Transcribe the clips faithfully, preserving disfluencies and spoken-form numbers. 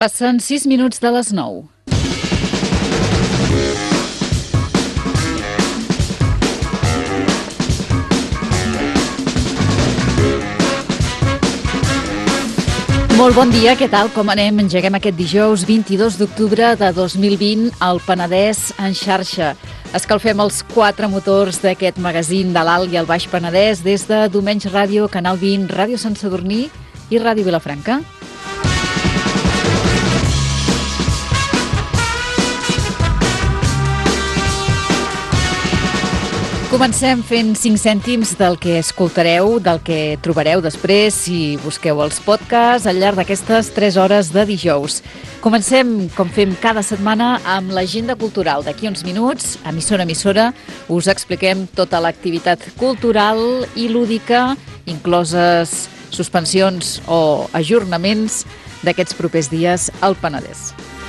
Passen sis minuts de les nou. Molt bon dia, què tal? Com anem? Engeguem aquest dijous vint-i-dos d'octubre de dos mil vint al Penedès en xarxa. Escalfem els quatre motors d'aquest magazín de l'Alt i el Baix Penedès des de Domenys Ràdio, Canal vint, Ràdio Sant Sadurní i Ràdio Vilafranca. Comencem fent cinc cèntims del que escoltareu, del que trobareu després si busqueu els podcasts al llarg d'aquestes tres hores de dijous. Comencem, com fem cada setmana, amb l'agenda cultural. D'aquí uns minuts, emissora a emissora, us expliquem tota l'activitat cultural i lúdica, incloses suspensions o ajornaments d'aquests propers dies al Penedès.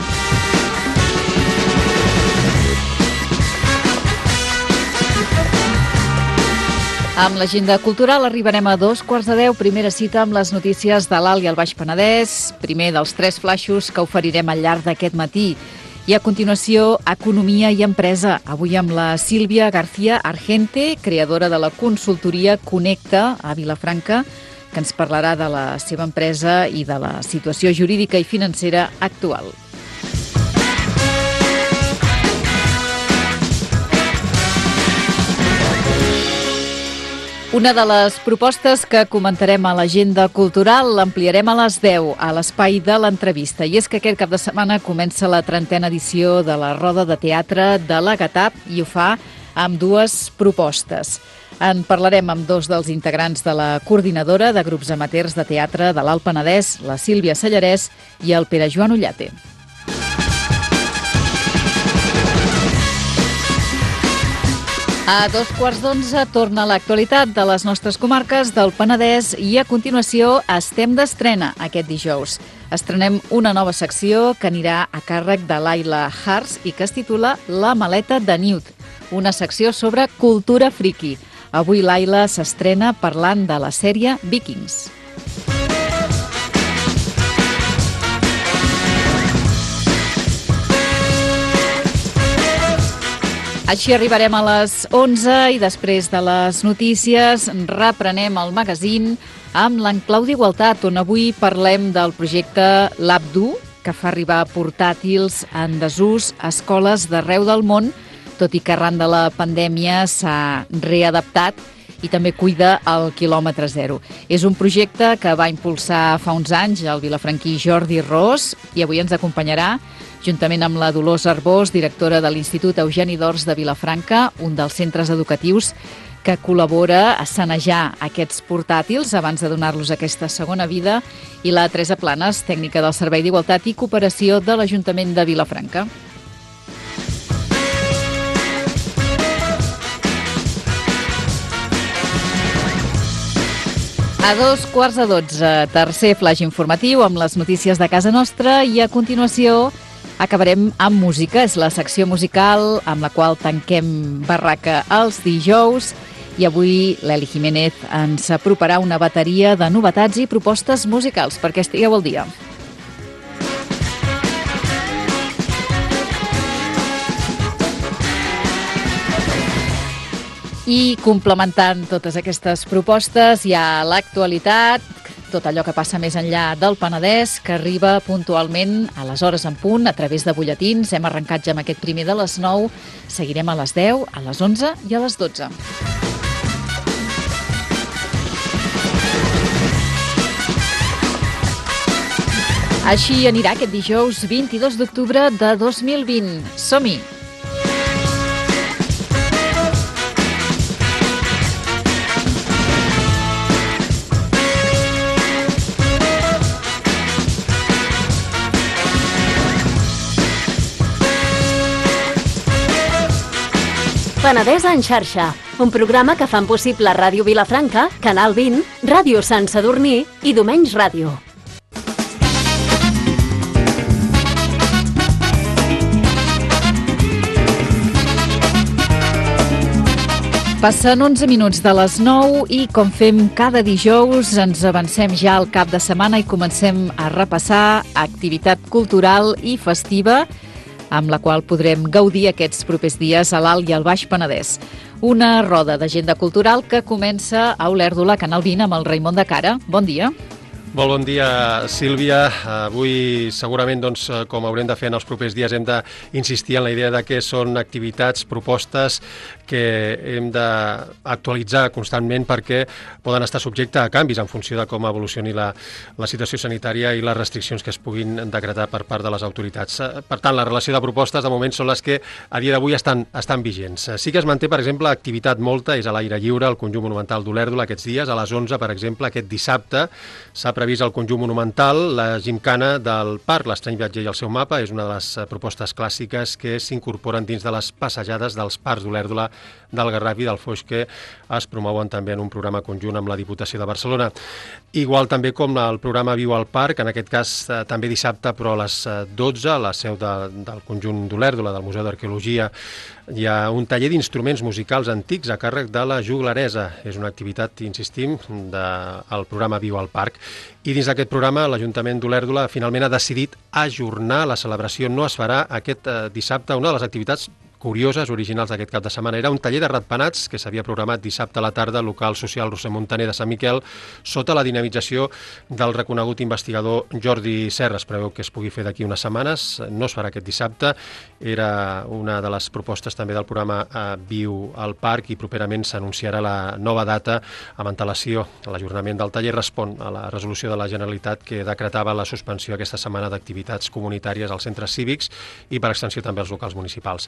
Amb l'agenda cultural arribarem a dos quarts de deu, primera cita amb les notícies de l'Alt i el Baix Penedès, primer dels tres flaixos que oferirem al llarg d'aquest matí. I a continuació, Economia i Empresa, avui amb la Sílvia García Argente, creadora de la consultoria Connecta a Vilafranca, que ens parlarà de la seva empresa i de la situació jurídica i financera actual. Una de les propostes que comentarem a l'agenda cultural l'ampliarem a les deu, a l'espai de l'entrevista. I és que aquest cap de setmana comença la trentena edició de la Roda de Teatre de la GATAP i ho fa amb dues propostes. En parlarem amb dos dels integrants de la coordinadora de grups amateurs de teatre de l'Alt Penedès, la Sílvia Sallarès i el Pere Joan Ullate. A dos quarts d'onze torna l'actualitat de les nostres comarques del Penedès i a continuació estem d'estrena aquest dijous. Estrenem una nova secció que anirà a càrrec de Laila Hars i que es titula La maleta de Newt, una secció sobre cultura friki. Avui Laila s'estrena parlant de la sèrie Vikings. Així arribarem a les onze i després de les notícies reprenem el magazín amb l'Enclau d'Igualtat, on avui parlem del projecte Labdu, que fa arribar portàtils en desús a escoles d'arreu del món, tot i que arran de la pandèmia s'ha readaptat i també cuida el quilòmetre zero. És un projecte que va impulsar fa uns anys el vilafranquí Jordi Ros i avui ens acompanyarà juntament amb la Dolors Arbós, directora de l'Institut Eugeni d'Ors de Vilafranca, un dels centres educatius que col·labora a sanejar aquests portàtils abans de donar-los aquesta segona vida, i la Teresa Planes, tècnica del Servei d'Igualtat i Cooperació de l'Ajuntament de Vilafranca. A dos quarts de dotze, tercer flaix informatiu amb les notícies de casa nostra i a continuació acabarem amb música. És la secció musical amb la qual tanquem barraca els dijous i avui l'Eli Jiménez ens aproparà una bateria de novetats i propostes musicals perquè estigueu al dia. I complementant totes aquestes propostes hi ha l'actualitat, tot allò que passa més enllà del Penedès, que arriba puntualment a les hores en punt a través de butlletins. Hem arrencat ja amb aquest primer de les nou, seguirem a les deu, a les onze i a les dotze. Així anirà aquest dijous vint-i-dos d'octubre de dos mil vint. Som-hi! Penedès en xarxa, un programa que fan possible Ràdio Vilafranca, Canal vint, Ràdio Sant Sadurní i Domenys Ràdio. Passen onze minuts de les nou i, com fem cada dijous, ens avancem ja al cap de setmana i comencem a repassar activitat cultural i festiva amb la qual podrem gaudir aquests propers dies a l'Alt i al Baix Penedès. Una roda d'agenda cultural que comença a Olèrdola, Canal vint, amb el Raimon de Cara. Bon dia. Molt bon dia, Sílvia. Avui, segurament, doncs, com haurem de fer en els propers dies, hem d'insistir en la idea de que són activitats, propostes que hem d'actualitzar constantment perquè poden estar subjecte a canvis en funció de com evolucioni la, la situació sanitària i les restriccions que es puguin decretar per part de les autoritats. Per tant, la relació de propostes, de moment, són les que a dia d'avui estan, estan vigents. Sí que es manté, per exemple, activitat molta, és a l'aire lliure, al conjunt monumental d'Olèrdola aquests dies, a les onze, per exemple, aquest dissabte, s'ha previst al conjunt monumental la gimcana del parc, l'Estrany Viatger i el seu mapa, és una de les propostes clàssiques que s'incorporen dins de les passejades dels parcs d'Olèrdola, del Garraf i del Foix, que es promouen també en un programa conjunt amb la Diputació de Barcelona. Igual també com el programa Viu al Parc, en aquest cas eh, també dissabte, però a les dotze, a la seu de, del conjunt d'Olèrdola, del Museu d'Arqueologia, hi ha un taller d'instruments musicals antics a càrrec de la juglaresa. És una activitat, insistim, del programa Viu al Parc. I dins d'aquest programa, l'Ajuntament d'Olèrdola finalment ha decidit ajornar la celebració. No es farà aquest eh, dissabte. Una de les activitats curioses, originals d'aquest cap de setmana, era un taller de ratpenats que s'havia programat dissabte a la tarda al local social Roser Montaner de Sant Miquel sota la dinamització del reconegut investigador Jordi Serra. Es preveu que es pugui fer d'aquí unes setmanes. No es farà aquest dissabte. Era una de les propostes també del programa eh, Viu al Parc i properament s'anunciarà la nova data amb antelació. L'ajornament del taller respon a la resolució de la Generalitat que decretava la suspensió aquesta setmana d'activitats comunitàries als centres cívics i per extensió també als locals municipals.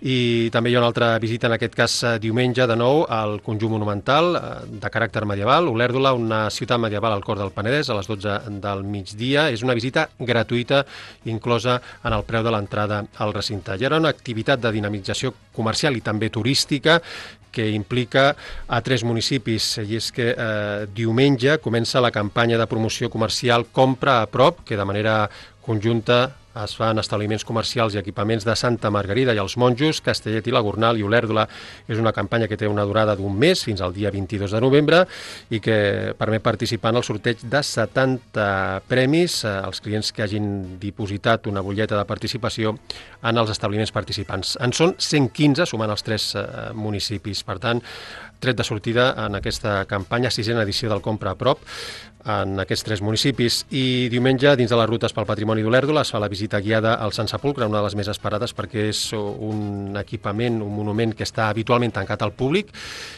I també hi ha una altra visita, en aquest cas diumenge, de nou, al conjunt monumental de caràcter medieval, Olèrdola, una ciutat medieval al cor del Penedès, a les dotze del migdia. És una visita gratuïta inclosa en el preu de l'entrada al recinte. Hi haurà una activitat de dinamització comercial i també turística que implica a tres municipis, i és que eh, diumenge comença la campanya de promoció comercial Compra a prop, que de manera conjunta es fan establiments comercials i equipaments de Santa Margarida i els Monjos, Castellet i la Gornal i Olèrdola. És una campanya que té una durada d'un mes, fins al dia vint-i-dos de novembre, i que permet participar en el sorteig de setanta premis als clients que hagin dipositat una butlleta de participació en els establiments participants. En són cent quinze, sumant els tres eh, municipis. Per tant, tret de sortida en aquesta campanya, sisena edició del Compra a prop, en aquests tres municipis. I diumenge, dins de les rutes pel patrimoni d'Olèrdola, es fa la visita guiada al Sant Sepulcre, una de les més esperades perquè és un equipament, un monument que està habitualment tancat al públic.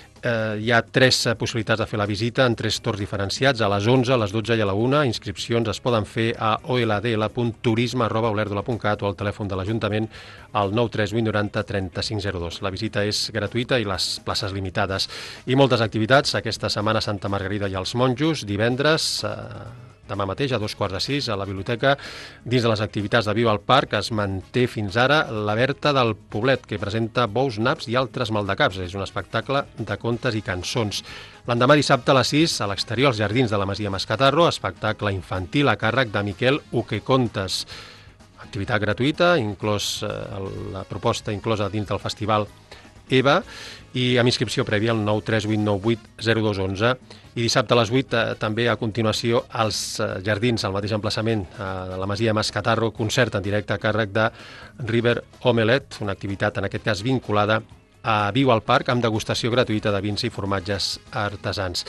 Eh, hi ha tres possibilitats de fer la visita en tres torns diferenciats, a les onze, a les dotze i a la una. Inscripcions es poden fer a o l d l punt turisme arroba olèrdola punt cat o al telèfon de l'Ajuntament al nou tres vuit noranta trenta-cinc zero dos. La visita és gratuïta i les places limitades. I moltes activitats aquesta setmana a Santa Margarida i els Monjos, divendres, eh, demà mateix, a dos quarts de sis, a la biblioteca. Dins de les activitats de Viu al Parc es manté fins ara la Berta del Poblet, que presenta bous, naps i altres maldecaps. És un espectacle de contes i cançons. L'endemà dissabte a les sis, a l'exterior, als jardins de la Masia Mascatarro, espectacle infantil a càrrec de Miquel Uquecontes. Activitat gratuïta, inclòs eh, la proposta inclosa dins del festival EVA, i amb inscripció prèvia al nou tres vuit nou vuit zero dos onze. I dissabte a les vuit, eh, també a continuació, als eh, jardins, al mateix emplaçament, a la Masia Mascatarro, concert en directe a càrrec de River Omelette, una activitat en aquest cas vinculada a Viu al Parc, amb degustació gratuïta de vins i formatges artesans.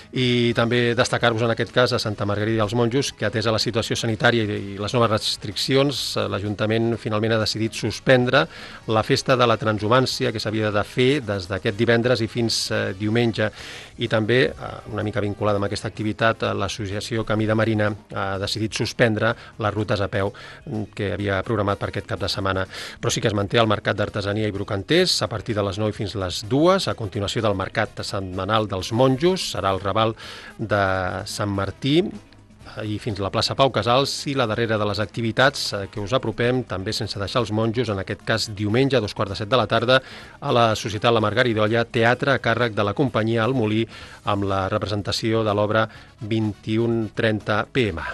I també destacar-vos en aquest cas a Santa Margarida i els Monjos que, atesa la situació sanitària i les noves restriccions, l'Ajuntament finalment ha decidit suspendre la festa de la transhumància que s'havia de fer des d'aquest divendres i fins eh, diumenge. I també, eh, una mica vinculada amb aquesta activitat, l'Associació Camí de Marina ha decidit suspendre les rutes a peu que havia programat per aquest cap de setmana. Però sí que es manté el mercat d'artesania i brocanters a partir de les nou fins les dues, a continuació del mercat setmanal dels Monjos, serà el Raval de Sant Martí, i fins a la plaça Pau Casals, i la darrera de les activitats que us apropem, també sense deixar els Monjos, en aquest cas diumenge a dos quarts de set de la tarda, a la Societat La Margaridolla, teatre a càrrec de la companyia El Molí, amb la representació de l'obra vint i u trenta p m.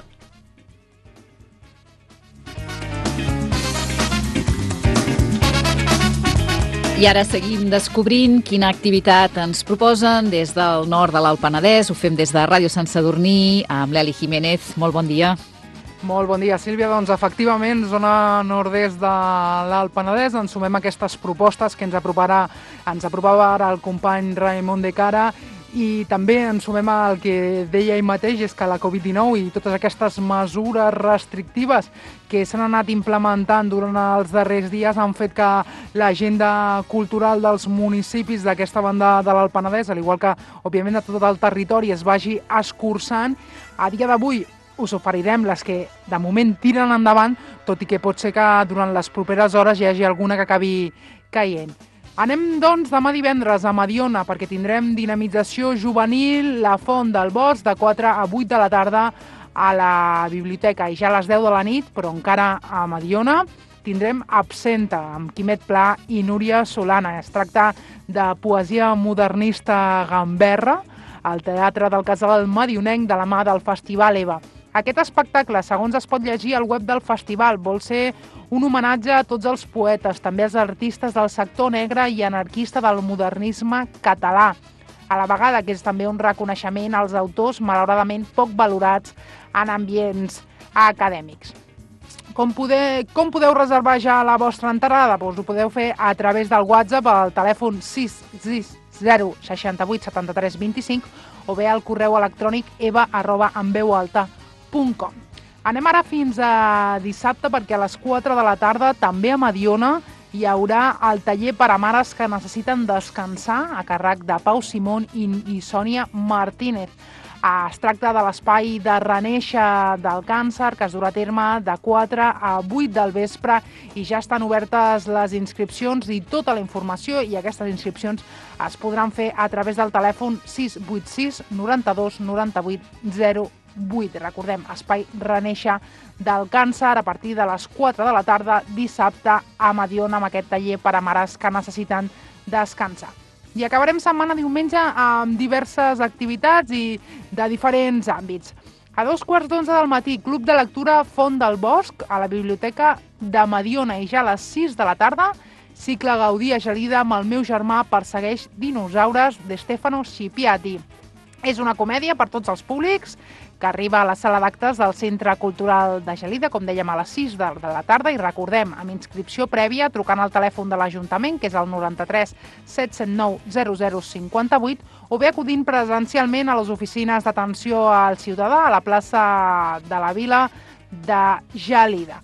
I ara seguim descobrint quina activitat ens proposen des del nord de l'Alt Penedès. Ho fem des de Ràdio Sant Sadurní amb l'Eli Jiménez. Molt bon dia. Molt bon dia, Sílvia. Doncs efectivament, zona nord-est de l'Alt Penedès, ens sumem a aquestes propostes que ens aproparà, ens aprovava ara el company Raimon de Cara, i també ens sumem al que deia ell mateix, és que la covid dinou i totes aquestes mesures restrictives que s'han anat implementant durant els darrers dies han fet que l'agenda cultural dels municipis d'aquesta banda de l'Alt Penedès, al igual que, òbviament, de tot el territori, es vagi escurçant. A dia d'avui us oferirem les que de moment tiren endavant, tot i que pot ser que durant les properes hores hi hagi alguna que acabi caient. Anem, doncs, demà divendres a Mediona, perquè tindrem dinamització juvenil La Font del Bosc de quatre a vuit de la tarda a la biblioteca, i ja a les deu de la nit, però encara a Mediona, tindrem Absenta, amb Quimet Pla i Núria Solana. Es tracta de poesia modernista gamberra al Teatre del Casal Medionenc de la mà del Festival EVA. Aquest espectacle, segons es pot llegir al web del festival, vol ser un homenatge a tots els poetes, també als artistes del sector negre i anarquista del modernisme català. A la vegada que és també un reconeixement als autors malauradament poc valorats en ambients acadèmics. Com, poder, com podeu reservar ja la vostra entrada? Doncs ho podeu fer a través del WhatsApp al telèfon sis sis zero sis vuit set tres dos cinc o bé al correu electrònic eva arroba enveualta punt com. Anem ara fins a dissabte, perquè a les quatre de la tarda, també a Mediona, hi haurà el taller per a mares que necessiten descansar, a càrrec de Pau Simón i, i Sònia Martínez. Es tracta de l'espai de renéixer del càncer, que es durà a terme de quatre a vuit del vespre, i ja estan obertes les inscripcions i tota la informació, i aquestes inscripcions es podran fer a través del telèfon sis vuit sis noranta-dos noranta-vuit zero vuit. Recordem, espai renéixer del càncer a partir de les quatre de la tarda dissabte a Mediona, amb aquest taller per a mares que necessiten descansar. I acabarem setmana diumenge amb diverses activitats i de diferents àmbits. A dos quarts d'onze del matí, Club de Lectura Font del Bosc a la Biblioteca de Mediona, i ja a les sis de la tarda, cicle Gaudí a Gelida amb El meu germà persegueix dinosaures de Stefano Scipiati. És una comèdia per tots els públics que arriba a la sala d'actes del Centre Cultural de Gelida, com dèiem, a les sis de la tarda, i recordem, amb inscripció prèvia, trucant al telèfon de l'Ajuntament, que és el noranta-tres set cent nou zero zero cinquanta-vuit, o bé acudint presencialment a les oficines d'atenció al ciutadà a la plaça de la Vila de Gelida.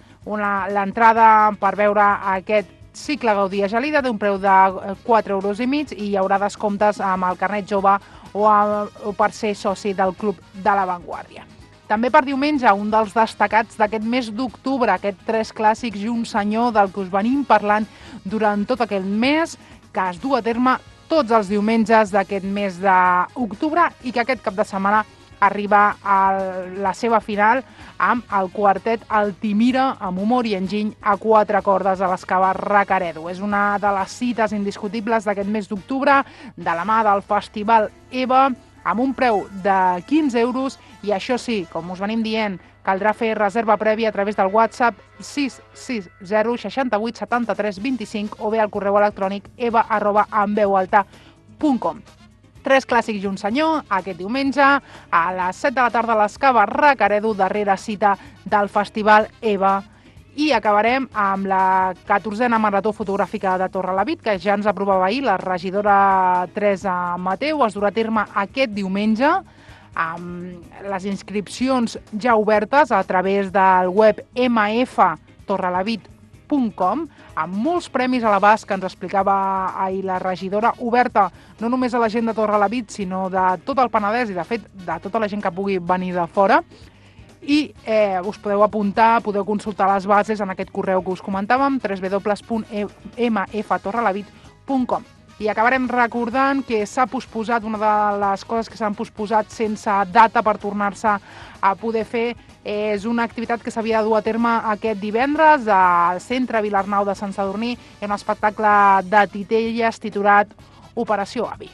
L'entrada per veure aquest cicle Gaudí a Gelida té un preu de quatre euros i mig, i hi haurà descomptes amb el carnet jove o, a, o per ser soci del Club de l'Avantguàrdia. També per diumenge, un dels destacats d'aquest mes d'octubre, aquest Tres Clàssics i un Senyor, del que us venim parlant durant tot aquest mes, que es du a terme tots els diumenges d'aquest mes d'octubre, i que aquest cap de setmana arriba a la seva final amb el quartet Altimira, amb humor i enginy a quatre cordes a l'Escava Recaredo. És una de les cites indiscutibles d'aquest mes d'octubre, de la mà del Festival EVA, amb un preu de quinze euros, i això sí, com us venim dient, caldrà fer reserva prèvia a través del WhatsApp sis sis zero sis vuit set tres dos cinc o bé al correu electrònic eva arroba enveualta punt com. Tres Clàssics i un Senyor, aquest diumenge, a les set de la tarda a l'Escava Recaredo, darrera cita del Festival EVA. I acabarem amb la catorzena Marató Fotogràfica de Torrelavit, que ja ens aprovava ahir la regidora Teresa Mateu. Es durà a terme aquest diumenge, amb les inscripcions ja obertes a través del web eme efa torrelavit punt com, amb molts premis a l'abast, que ens explicava ahir la regidora, oberta no només a la gent de Torrelavit, sinó de tot el Penedès i, de fet, de tota la gent que pugui venir de fora. I eh, us podeu apuntar, podeu consultar les bases en aquest correu que us comentàvem, w w w punt eme efa torrelavit punt com. I acabarem recordant que s'ha posposat, una de les coses que s'han posposat sense data per tornar-se a poder fer, és una activitat que s'havia de dur a terme aquest divendres al Centre Vilarnau de Sant Sadurní. Hi ha un espectacle de titelles titulat Operació Avi.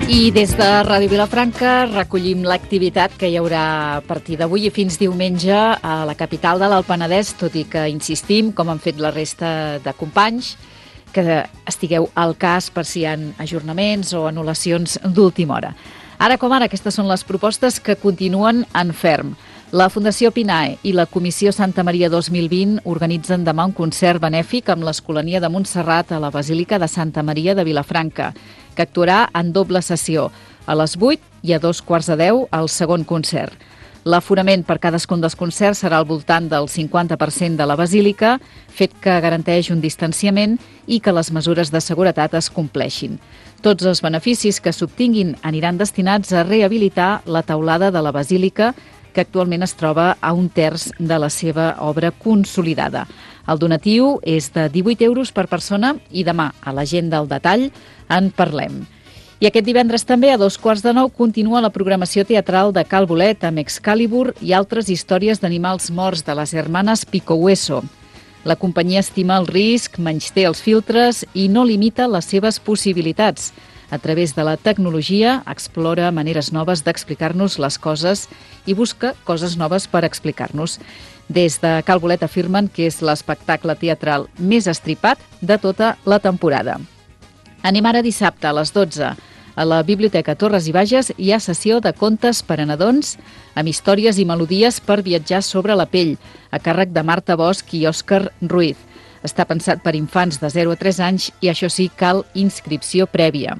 I des de Ràdio Vilafranca recollim l'activitat que hi haurà a partir d'avui i fins diumenge a la capital de l'Alt Penedès, tot i que insistim, com han fet la resta de companys, que estigueu al cas per si hi ha ajornaments o anul·lacions d'última hora. Ara com ara, aquestes són les propostes que continuen en ferm. La Fundació Pinae i la Comissió Santa Maria dos mil vint organitzen demà un concert benèfic amb l'Escolania de Montserrat a la Basílica de Santa Maria de Vilafranca, que actuarà en doble sessió, a les vuit i a dos quarts de deu al segon concert. L'aforament per cadascun dels concerts serà al voltant del cinquanta per cent de la basílica, fet que garanteix un distanciament i que les mesures de seguretat es compleixin. Tots els beneficis que s'obtinguin aniran destinats a rehabilitar la teulada de la basílica, que actualment es troba a un terç de la seva obra consolidada. El donatiu és de divuit euros per persona i demà, a l'agenda al detall, en parlem. I aquest divendres també, a dos quarts de nou, continua la programació teatral de Cal Bolet amb Excalibur i altres històries d'animals morts de les germanes Pico Hueso. La companyia estima el risc, menysté els filtres i no limita les seves possibilitats. A través de la tecnologia, explora maneres noves d'explicar-nos les coses i busca coses noves per explicar-nos. Des de Cal Bolet afirmen que és l'espectacle teatral més estripat de tota la temporada. Anem ara dissabte a les dotze. A la Biblioteca Torres i Bages hi ha sessió de contes per a nadons amb històries i melodies per viatjar sobre la pell, a càrrec de Marta Bosch i Òscar Ruiz. Està pensat per infants de zero a tres anys i, això sí, cal inscripció prèvia.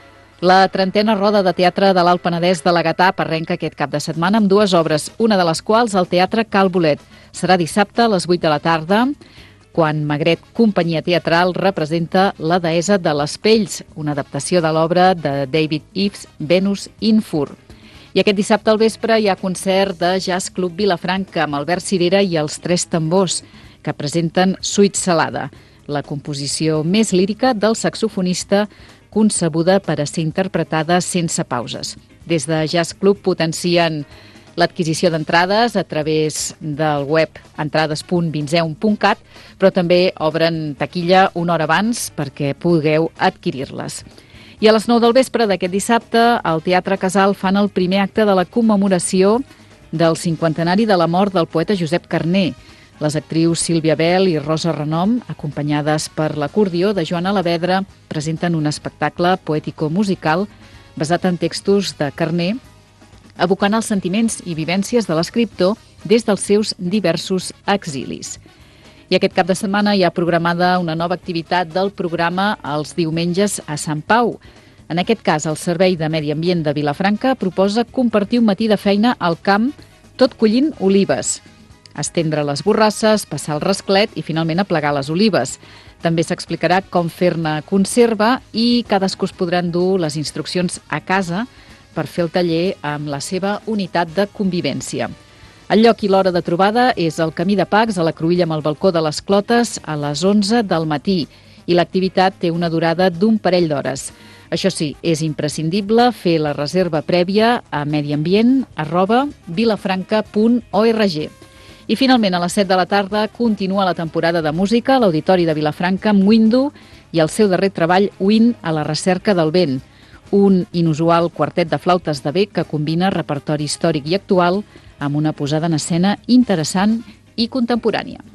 La trentena roda de teatre de l'Alt Penedès de la Gatap arrenca aquest cap de setmana amb dues obres, una de les quals al Teatre Cal Bolet. Serà dissabte a les vuit de la tarda, quan Magret Companyia Teatral representa La deessa de les pells, una adaptació de l'obra de David Ives, Venus in Fur. I aquest dissabte al vespre hi ha concert de Jazz Club Vilafranca amb Albert Cirera i els Tres Tambors, que presenten Suite Salada, la composició més lírica del saxofonista concebuda per a ser interpretada sense pauses. Des de Jazz Club potencien l'adquisició d'entrades a través del web entrades punt vinzeum punt cat, però també obren taquilla una hora abans perquè pugueu adquirir-les. I a les nou del vespre d'aquest dissabte, al Teatre Casal fan el primer acte de la commemoració del cinquantenari de la mort del poeta Josep Carner. Les actrius Sílvia Bel i Rosa Renom, acompanyades per l'acordió de Joan Alavedra, presenten un espectacle poètico-musical basat en textos de Carner, evocant els sentiments i vivències de l'escriptor des dels seus diversos exilis. I aquest cap de setmana hi ha programada una nova activitat del programa els diumenges a Sant Pau. En aquest cas, el Servei de Medi Ambient de Vilafranca proposa compartir un matí de feina al camp tot collint olives, estendre les borrasses, passar el rasclet i finalment aplegar les olives. També s'explicarà com fer-ne conserva i cadascú es podrà endur les instruccions a casa per fer el taller amb la seva unitat de convivència. El lloc i l'hora de trobada és el Camí de Pacs, a la Cruïlla amb el balcó de les Clotes, a les onze del matí, i l'activitat té una durada d'un parell d'hores. Això sí, és imprescindible fer la reserva prèvia a mediambient arroba vilafranca punt org. I finalment, a les set de la tarda, continua la temporada de música a l'Auditori de Vilafranca amb Windu i el seu darrer treball, Wind a la recerca del vent, un inusual quartet de flautes de bec que combina repertori històric i actual amb una posada en escena interessant i contemporània.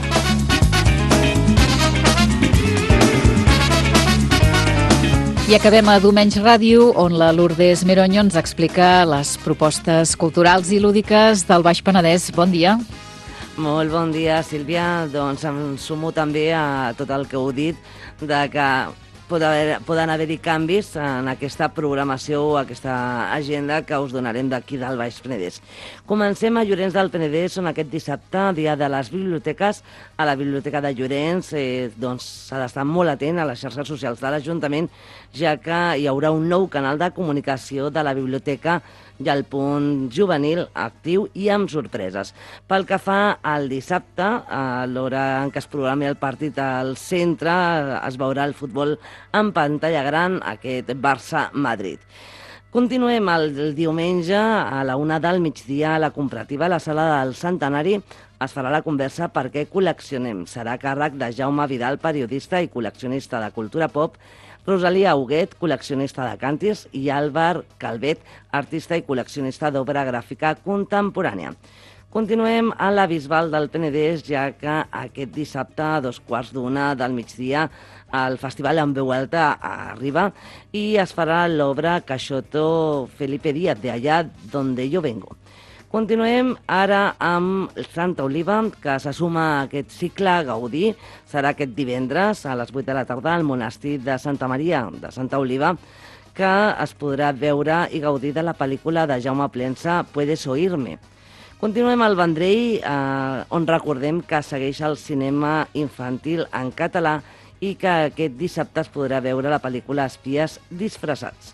I acabem a Domenys Ràdio, on la Lourdes Meronyo ens explica les propostes culturals i lúdiques del Baix Penedès. Bon dia. Molt bon dia, Sílvia. Doncs em sumo també a tot el que heu dit, de que poden haver, poden haver-hi canvis en aquesta programació o aquesta agenda que us donarem d'aquí del Baix Penedès. Comencem a Llorenç del Penedès, on aquest dissabte, dia de les biblioteques, a la Biblioteca de Llorenç, eh, doncs s'ha d'estar molt atent a les xarxes socials de l'Ajuntament, ja que hi haurà un nou canal de comunicació de la biblioteca i el punt juvenil actiu i amb sorpreses. Pel que fa al dissabte, a l'hora en què es programi el partit al centre, es veurà el futbol en pantalla gran, aquest Barça-Madrid. Continuem el diumenge a la una del migdia a la Comparativa, a la sala del Centenari. Es farà la conversa Per què col·leccionem. Serà a càrrec de Jaume Vidal, periodista i col·leccionista de cultura pop, Rosalia Huguet, col·leccionista de càntirs, i Álvar Calvet, artista i col·leccionista d'obra gràfica contemporània. Continuem a la Bisbal del Penedès, ja que aquest dissabte a dos quarts d'una del migdia el Festival en Veu Alta arriba i es farà l'obra Caixoto Felipe Díaz, de allá donde yo vengo. Continuem ara amb Santa Oliva, que se suma a aquest cicle Gaudí. Serà aquest divendres a les vuit de la tarda al monestir de Santa Maria de Santa Oliva, que es podrà veure i gaudir de la pel·lícula de Jaume Plensa, Puedes oírme. Continuem al Vendrell, eh, on recordem que segueix el cinema infantil en català i que aquest dissabte es podrà veure la pel·lícula Espies disfressats.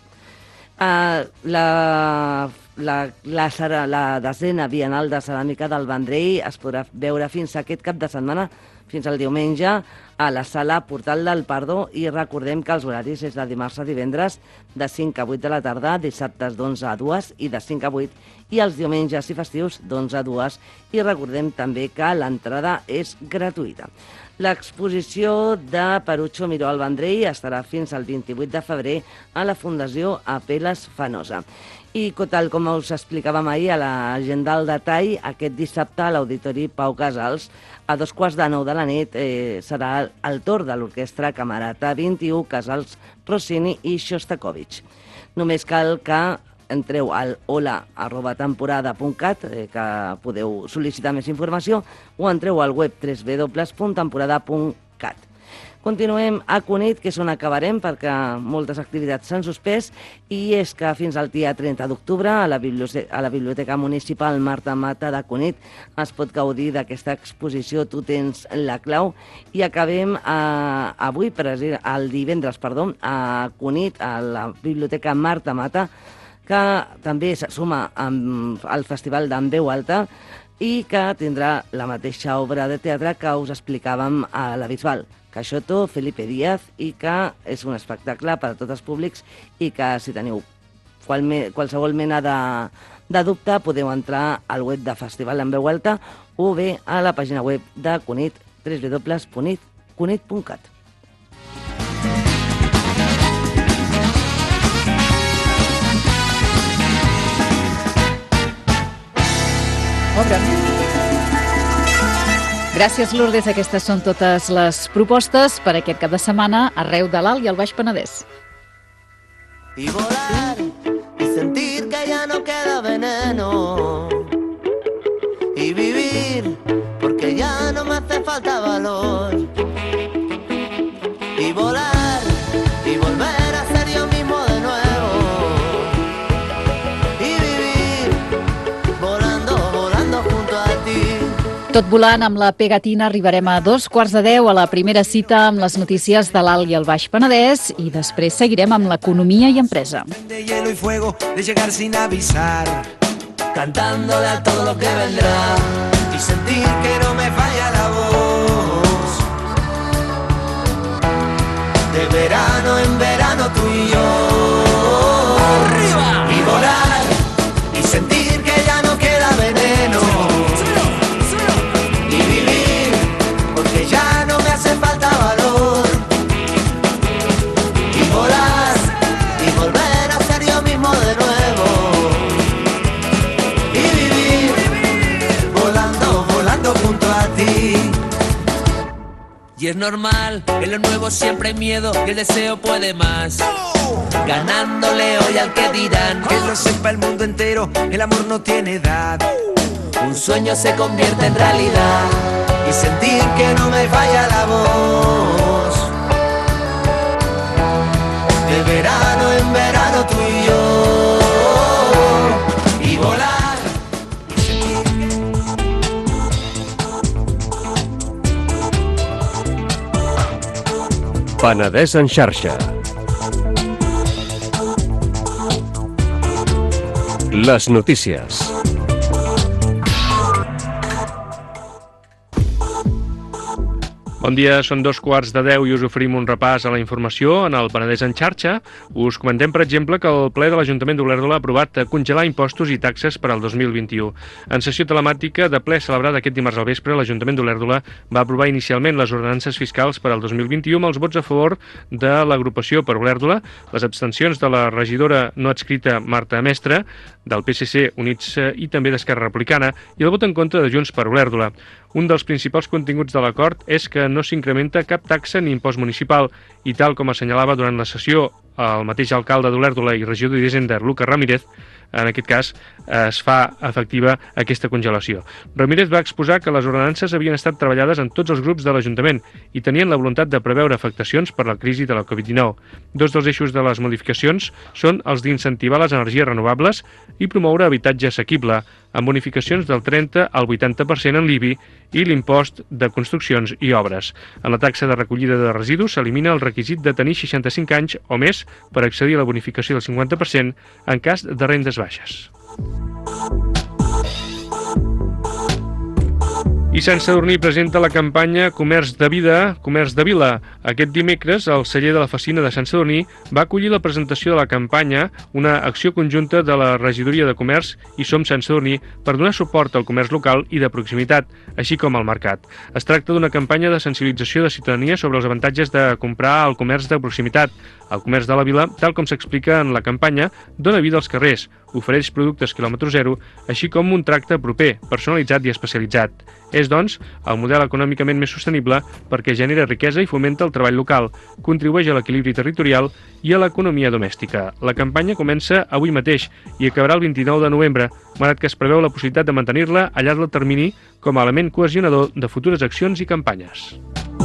Eh, la, la, la, la, la desena Bienal de Ceràmica del Vendrell es podrà veure fins aquest cap de setmana, fins al diumenge, a la sala Portal del Pardo, i recordem que els horaris és de dimarts a divendres de cinc a vuit de la tarda, dissabtes d'onze a dues i de cinc a vuit, i els diumenges i festius d'onze a dues, i recordem també que l'entrada és gratuïta. L'exposició de Perucho Miró al Vendrell estarà fins al vint-i-vuit de febrer a la Fundació Apeles Fanosa. I tal com us explicàvem ahir a l'agenda al detall, aquest dissabte a l'Auditori Pau Casals, a dos quarts de nou de la nit, eh, serà el torn de l'Orquestra Camerata vint-i-u, Casals, Rossini i Shostakovich. Només cal que entreu al hola arroba temporada punt cat, eh, que podeu sol·licitar més informació, o entreu al web w w w punt temporada punt cat. Continuem a Cunit, que és on acabarem, perquè moltes activitats s'han suspès, i és que fins al dia trenta d'octubre a la Biblioteca, a la Biblioteca Municipal Marta Mata de Cunit es pot gaudir d'aquesta exposició Tu tens la clau, i acabem a, avui, el divendres, perdó, a Cunit, a la Biblioteca Marta Mata, que també se suma al Festival d'en Veu Alta i que tindrà la mateixa obra de teatre que us explicàvem a la Bisbal, Caixoto Felipe Díaz, i que és un espectacle per a tots els públics, i que si teniu qual, qualsevol mena de, de dubte podeu entrar al web de Festival en Veu Alta o bé a la pàgina web de Cunit, w w w punt cunit punt cat. Gràcies, Lourdes. Aquestes són totes les propostes per aquest cap de setmana arreu de l'Alt i el Baix Penedès. Y volar y sentir que ya no queda veneno y vivir porque ya no me hace falta valor y volar y volver a ser yo mismo de nuevo y vivir volando, volando junto a ti. Tot volant amb la pegatina arribarem a dos quarts de deu a la primera cita amb les notícies de l'Alt i el Baix Penedès, i després seguirem amb l'economia i empresa. De hielo y fuego, de llegar sin avisar, Cantándole a todo lo que vendrá y sentir que no me falla la voz. De verano en verano tú y yo. arriba Y volar y sentir que ya no queda veneno y vivir porque ya no me hace falta valor y volar y volver a ser yo mismo de nuevo y vivir volando, volando junto a ti. y es normal, en lo nuevo siempre hay miedo y el deseo puede más, ganándole hoy al que dirán. Que lo sepa el mundo entero, el amor no tiene edad. Un sueño se convierte en realidad Y sentir que no me falla la voz. De verano en verano tú y yo. Y volar. Penedès en xarxa. Les notícies. Bon dia, són dos quarts de deu i us oferim un repàs a la informació en el Penedès en xarxa. Us comentem, per exemple, que el ple de l'Ajuntament d'Olèrdola ha aprovat congelar impostos i taxes per al dos mil vint-i-u. En sessió telemàtica de ple celebrada aquest dimarts al vespre, l'Ajuntament d'Olèrdola va aprovar inicialment les ordenances fiscals per al dos mil vint-i-u amb els vots a favor de l'agrupació per Olèrdola, les abstencions de la regidora no adscrita Marta Mestre, del P S C, Units i també d'Esquerra Republicana, i el vot en contra de Junts per Olèrdola. Un dels principals continguts de l'acord és que no s'incrementa cap taxa ni impost municipal i, tal com assenyalava durant la sessió el mateix alcalde d'Olèrdola i regidor d'Hisenda, Lucas Ramírez, en aquest cas es fa efectiva aquesta congelació. Ramírez va exposar que les ordenances havien estat treballades en tots els grups de l'Ajuntament i tenien la voluntat de preveure afectacions per la crisi de la covid dinou. Dos dels eixos de les modificacions són els d'incentivar les energies renovables i promoure habitatge assequible, amb bonificacions del trenta al vuitanta per cent en l'I B I i l'impost de construccions i obres. En la taxa de recollida de residus s'elimina el requisit de tenir seixanta-cinc anys o més per accedir a la bonificació del cinquanta per cent en cas de rendes baixes. I Sant Sadurní presenta la campanya Comerç de Vida, Comerç de Vila. Aquest dimecres, el celler de la Facina de Sant Sadurní va acollir la presentació de la campanya, una acció conjunta de la Regidoria de Comerç i Som Sant Sadurní per donar suport al comerç local i de proximitat, així com al mercat. Es tracta d'una campanya de sensibilització de ciutadania sobre els avantatges de comprar al comerç de proximitat. El comerç de la vila, tal com s'explica en la campanya, dona vida als carrers, ofereix productes quilòmetre zero, així com un tracte proper, personalitzat i especialitzat. És, doncs, el model econòmicament més sostenible perquè genera riquesa i fomenta el treball local, contribueix a l'equilibri territorial i a l'economia domèstica. La campanya comença avui mateix i acabarà el vint-i-nou de novembre, malgrat que es preveu la possibilitat de mantenir-la a llarg del termini com a element cohesionador de futures accions i campanyes.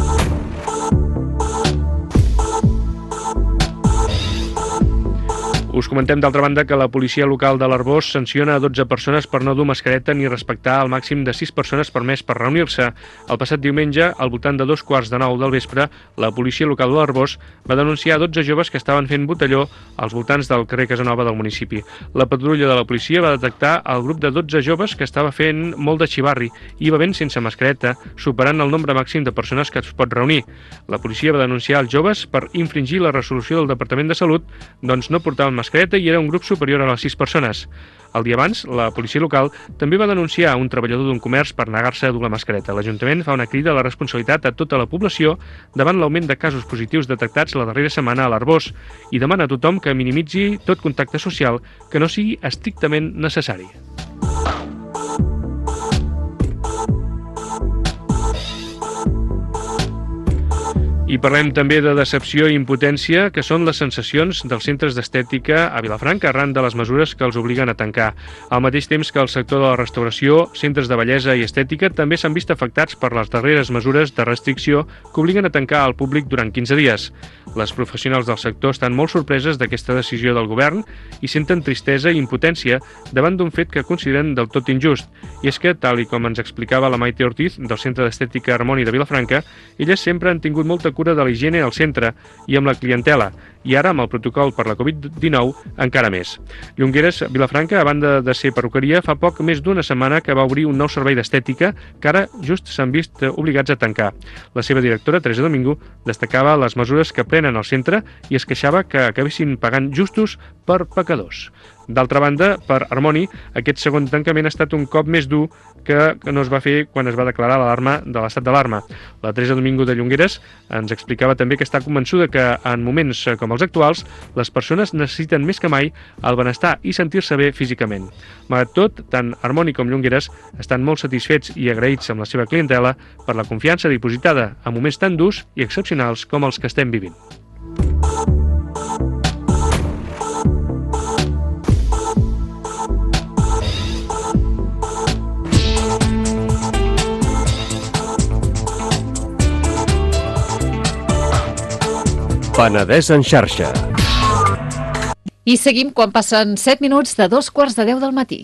Us comentem, d'altra banda, que la policia local de l'Arboç sanciona a dotze persones per no dur mascareta ni respectar el màxim de sis persones permès per reunir-se. El passat diumenge, al voltant de dos quarts de nou del vespre, la policia local de l'Arboç va denunciar dotze joves que estaven fent botelló als voltants del carrer Casanova del municipi. La patrulla de la policia va detectar el grup de dotze joves que estava fent molt de xivarri i bevent sense mascareta, superant el nombre màxim de persones que es pot reunir. La policia va denunciar els joves per infringir la resolució del Departament de Salut, doncs no portaven mascareta i era un grup superior a les sis persones. El dia abans, la policia local també va denunciar un treballador d'un comerç per negar-se a dur la mascareta. L'Ajuntament fa una crida a la responsabilitat a tota la població davant l'augment de casos positius detectats la darrera setmana a l'Arboç i demana a tothom que minimitzi tot contacte social que no sigui estrictament necessari. I parlem també de decepció i impotència, que són les sensacions dels centres d'estètica a Vilafranca arran de les mesures que els obliguen a tancar. Al mateix temps que el sector de la restauració, centres de bellesa i estètica també s'han vist afectats per les darreres mesures de restricció que obliguen a tancar al públic durant quinze dies. Les professionals del sector estan molt sorpreses d'aquesta decisió del govern i senten tristesa i impotència davant d'un fet que consideren del tot injust. I és que, tal i com ens explicava la Maite Ortiz, del Centre d'Estètica Harmoni de Vilafranca, elles sempre han tingut molta cura de la higiene al centre i amb la clientela, i ara amb el protocol per la covid dinou encara més. Llongueres, Vilafranca, a banda de ser perruqueria, fa poc més d'una setmana que va obrir un nou servei d'estètica que ara just s'han vist obligats a tancar. La seva directora, Teresa Domingo, destacava les mesures que prenen al centre i es queixava que acabessin pagant justos per pecadors. D'altra banda, per Harmoni, aquest segon tancament ha estat un cop més dur que no es va fer quan es va declarar l'alarma de l'estat d'alarma. La Teresa Domingo de Llongueres ens explicava també que està convençuda que en moments com els actuals les persones necessiten més que mai el benestar i sentir-se bé físicament. Malgrat tot, tant Harmoni com Llongueres estan molt satisfets i agraïts amb la seva clientela per la confiança dipositada en moments tan durs i excepcionals com els que estem vivint. Penedès en xarxa. I seguim quan passen set minuts de dos quarts de deu del matí.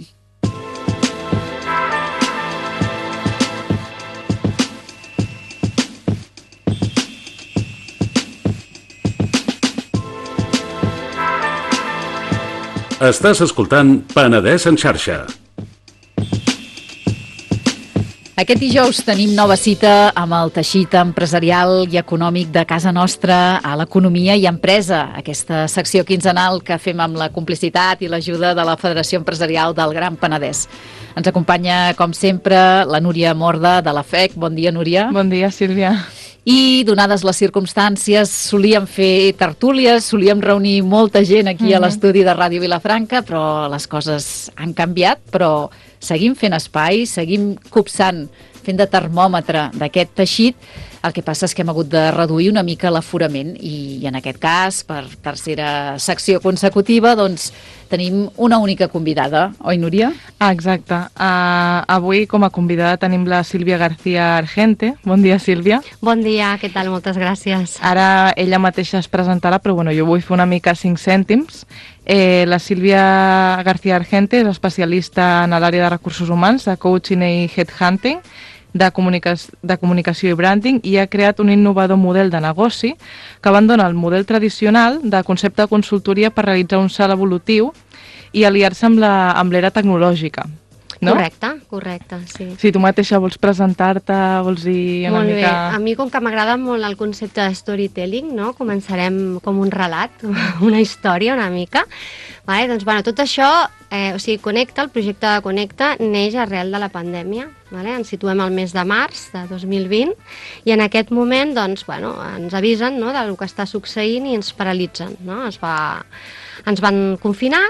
Estàs escoltant Penedès en xarxa. Aquest dijous tenim nova cita amb el teixit empresarial i econòmic de casa nostra a l'Economia i Empresa, aquesta secció quinzenal que fem amb la complicitat i l'ajuda de la Federació Empresarial del Gran Penedès. Ens acompanya, com sempre, la Núria Morda de la F E C. Bon dia, Núria. Bon dia, Sílvia. I, donades les circumstàncies, solíem fer tertúlies, solíem reunir molta gent aquí a l'estudi de Ràdio Vilafranca, però les coses han canviat, però seguim fent espai, seguim copsant, fent de termòmetre d'aquest teixit. El que passa és que hem hagut de reduir una mica l'aforament i, i en aquest cas, per tercera secció consecutiva, doncs tenim una única convidada, oi, Núria? Ah, exacte. Uh, avui com a convidada tenim la Sílvia García Argente. Bon dia, Sílvia. Bon dia, què tal? Moltes gràcies. Ara ella mateixa es presentarà, però bueno, jo vull fer una mica cinc cèntims. Eh, la Sílvia García Argente és especialista en l'àrea de recursos humans, de coaching i headhunting, de, comunica de comunicació i branding, i ha creat un innovador model de negoci que abandona el model tradicional de concepte de consultoria per realitzar un salt evolutiu i aliar-se amb l'era tecnològica. No? Correcte, correcte, sí. Si tu mateixa vols presentar-te, vols dir una molt mica... Molt bé, a mi com que m'agrada molt el concepte de storytelling, no? Començarem com un relat, una història una mica. Vale? Doncs, bueno, tot això, eh, o sigui, Connecta, el projecte de Connecta, neix arrel de la pandèmia. Vale? Ens situem al mes de març de dos mil vint i en aquest moment doncs, bueno, ens avisen, no?, del que està succeint i ens paralitzen. No? Es va... Ens van confinar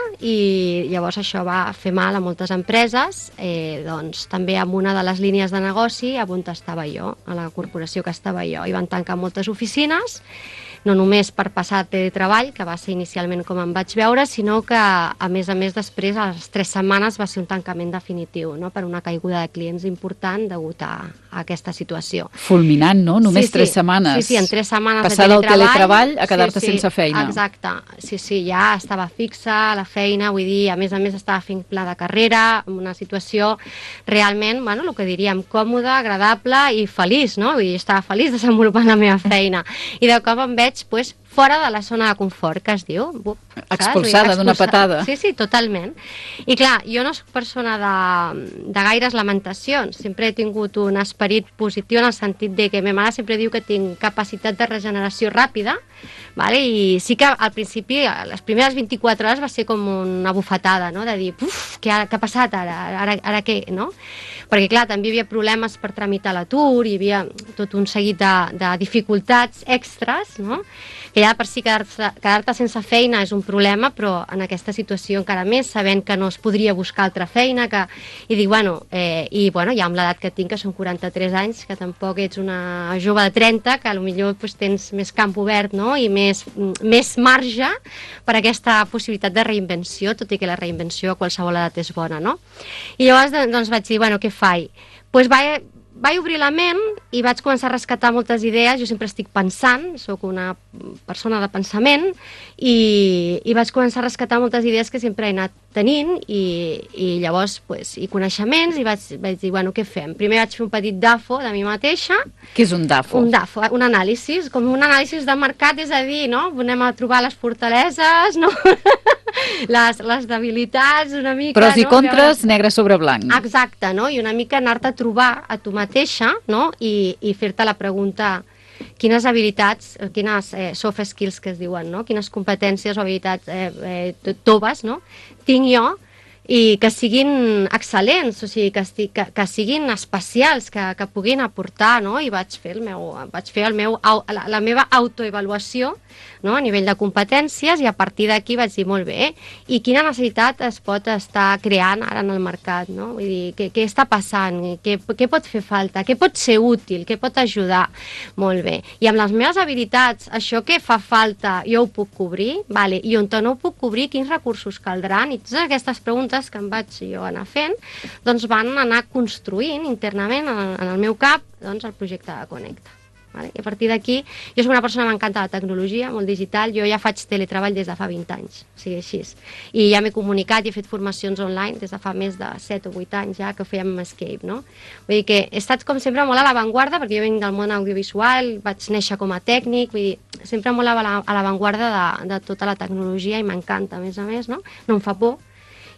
i llavors això va fer mal a moltes empreses, eh, doncs també amb una de les línies de negoci on estava jo, a la corporació que estava jo. I van tancar moltes oficines, no només per passar teletreball, que va ser inicialment com em vaig veure, sinó que a més a més després, a les tres setmanes, va ser un tancament definitiu, no?, per una caiguda de clients important degut a, a aquesta situació. Fulminant, no? Només sí, sí. tres setmanes. Sí, sí, en tres setmanes Passar de del teletreball. teletreball a quedar-te sí, sí, sense feina. Exacte. Sí, sí, ja estava fixa la feina, vull dir, a més a més estava fent pla de carrera, en una situació realment, bueno, el que diríem, còmoda, agradable i feliç, no? Vull dir, estava feliç desenvolupant la meva feina. I de cop em veig, pues, fora de la zona de confort, que es diu. Bup, expulsada d'una patada. Sí, sí, totalment. I clar, jo no soc persona de, de gaires lamentacions, sempre he tingut un esperit positiu en el sentit de que ma mare sempre diu que tinc capacitat de regeneració ràpida, vale? I sí que al principi, les primeres vint-i-quatre hores va ser com una bufetada, no?, de dir, uf, què ha, què ha passat ara, ara, ara què, no? Perquè clar, també hi havia problemes per tramitar l'atur, hi havia tot un seguit de, de dificultats extres, no?, que ja per si quedar-te quedar sense feina és un problema, però en aquesta situació encara més, sabent que no es podria buscar altra feina, que... i dic, bueno, eh, i bueno, ja amb l'edat que tinc, que són quaranta-tres anys, que tampoc ets una jove de trenta, que potser pues, tens més camp obert, no?, i més, més marge per a aquesta possibilitat de reinvenció, tot i que la reinvenció a qualsevol edat és bona, no? I llavors doncs vaig dir, bueno, què faig? Doncs pues vaig... Vaig obrir la ment i vaig començar a rescatar moltes idees. Jo sempre estic pensant, sóc una persona de pensament, i, i vaig començar a rescatar moltes idees que sempre he anat tenint i, i llavors, pues, i coneixements, i vaig, vaig dir, bueno, què fem? Primer vaig fer un petit dafo de mi mateixa. Què és un dafo? Un dafo, un anàlisi, com un anàlisi de mercat, és a dir, no? Anem a trobar les fortaleses, no? les, les debilitats, una mica... Pros i no? contres, negre sobre blanc. Exacte, no? I una mica anar-te a trobar a tu mateixa, no? I, i fer-te la pregunta, quines habilitats, quines eh, soft skills que es diuen, no? Quines competències o habilitats eh, eh, toves, no?, tinc jo, i que siguin excel·lents, o sigui, que, esti, que, que siguin especials, que, que puguin aportar, no? I vaig fer, el meu, vaig fer el meu, la, la meva autoevaluació, no?, a nivell de competències, i a partir d'aquí vaig dir, molt bé, i quina necessitat es pot estar creant ara en el mercat, no? Vull dir, què, què està passant, què, què pot fer falta, què pot ser útil, què pot ajudar, molt bé. I amb les meves habilitats, això que fa falta, jo ho puc cobrir, vale? I on no ho puc cobrir, quins recursos caldran, i totes aquestes preguntes que em vaig jo anar fent, doncs van anar construint internament en, en el meu cap, doncs, el projecte de Connecta. Vale? I a partir d'aquí, jo soc una persona que m'encanta la tecnologia, molt digital, jo ja faig teletreball des de fa vint anys, o sigui, així. I ja m'he comunicat i he fet formacions online des de fa més de set o vuit anys ja que ho fèiem amb Escape, no? Vull dir que he estat com sempre molt a l'avantguarda, perquè jo vinc del món audiovisual, vaig néixer com a tècnic, vull dir, sempre molt a l'avantguarda de, de tota la tecnologia i m'encanta, a més a més, no? No em fa por.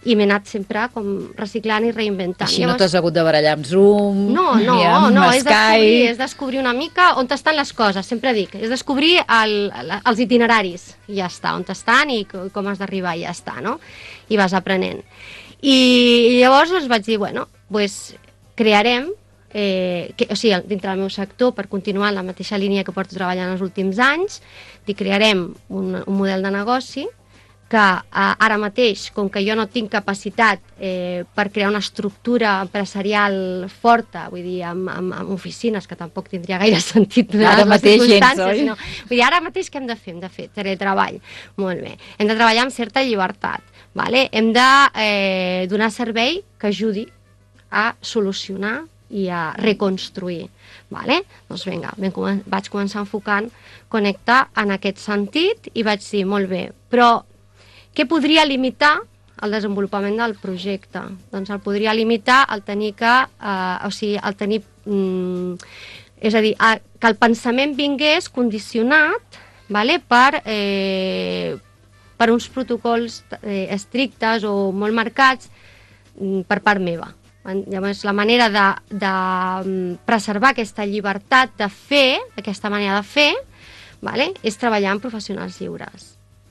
i m'he anat sempre com reciclant i reinventant. Així Llavors... no t'has hagut de barallar amb Zoom, no, no, ni amb no, és Skype... descobrir, és descobrir una mica on estan les coses, sempre dic, és descobrir el, els itineraris, i ja està, on estan i com has d'arribar, i ja està, no? I vas aprenent. I, i llavors doncs, vaig dir, bueno, pues, crearem, eh, que, o sigui, dintre del meu sector, per continuar en la mateixa línia que porto treballant els últims anys, i crearem un, un model de negoci que eh, ara mateix, com que jo no tinc capacitat eh, per crear una estructura empresarial forta, vull dir, amb, amb, amb oficines, que tampoc tindria gaire sentit ara mateix gens, oi? No. Vull dir, ara mateix què hem de fer? Hem de fer teletreball. Molt bé. Hem de treballar amb certa llibertat. Vale? Hem de eh, donar servei que ajudi a solucionar i a reconstruir. Vale? Doncs vinga, vaig començar enfocant Connecta en aquest sentit i vaig dir, molt bé, però què podria limitar el desenvolupament del projecte? Doncs el podria limitar el tenir que, eh, o sigui, el tenir, mm, és a dir, a, que el pensament vingués condicionat, vale, per, eh, per uns protocols eh, estrictes o molt marcats mm, per part meva. Llavors, la manera de, de preservar aquesta llibertat de fer, aquesta manera de fer, vale, és treballar amb professionals lliures.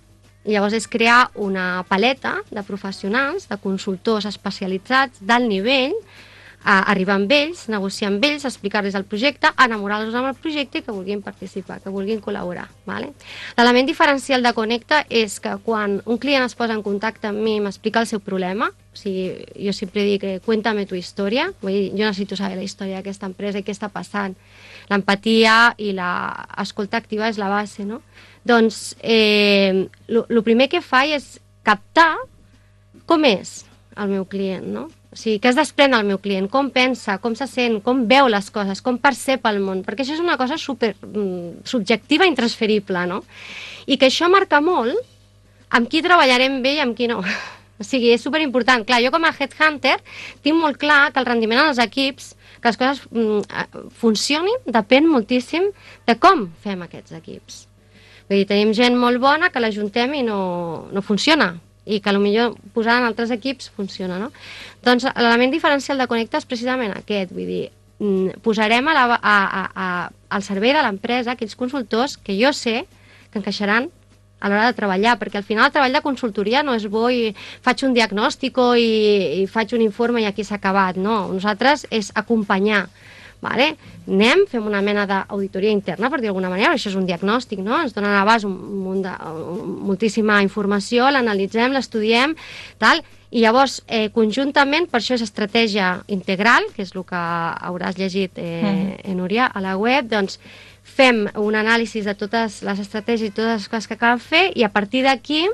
I llavors és crear una paleta de professionals, de consultors especialitzats d'alt nivell, a arribar amb ells, negociar amb ells, explicar-los el projecte, enamorar-los amb el projecte i que vulguin participar, que vulguin col·laborar. Vale? L'element diferencial de Connecta és que quan un client es posa en contacte amb mi i m'explica el seu problema, o sigui, jo sempre dic, eh, cuéntame tu història, vull dir, jo necessito saber la història d'aquesta empresa i què està passant. L'empatia i l'escolta activa és la base, no? Doncs el eh, primer que faig és captar com és el meu client, no? O sigui, què es desprèn el meu client, com pensa, com se sent, com veu les coses, com percep el món, perquè això és una cosa super mm, subjectiva i intransferible, no? I que això marca molt amb qui treballarem bé i amb qui no. O sigui, és superimportant. Clar, jo com a headhunter tinc molt clar que el rendiment dels equips, que les coses mm, funcionin, depèn moltíssim de com fem aquests equips. Vull dir, tenim gent molt bona que l'ajuntem i no, no funciona, i que potser posar en altres equips funciona, no? Doncs l'element diferencial de Connecta és precisament aquest, vull dir, posarem a la, a, a, a, al servei de l'empresa aquells consultors que jo sé que encaixaran a l'hora de treballar, perquè al final el treball de consultoria no és bo i faig un diagnòstico i, i faig un informe i aquí s'ha acabat, no. Nosaltres és acompanyar. Vale? Anem, fem una mena d'auditoria interna, per dir d'alguna manera, això és un diagnòstic, no? Ens donen a l'abast un, un de, un, moltíssima informació, l'analitzem, l'estudiem, tal, i llavors, eh, conjuntament, per això és estratègia integral, que és el que hauràs llegit, eh, mm. Núria, a la web, doncs fem un anàlisi de totes les estratègies i totes les coses que cal fer, i a partir d'aquí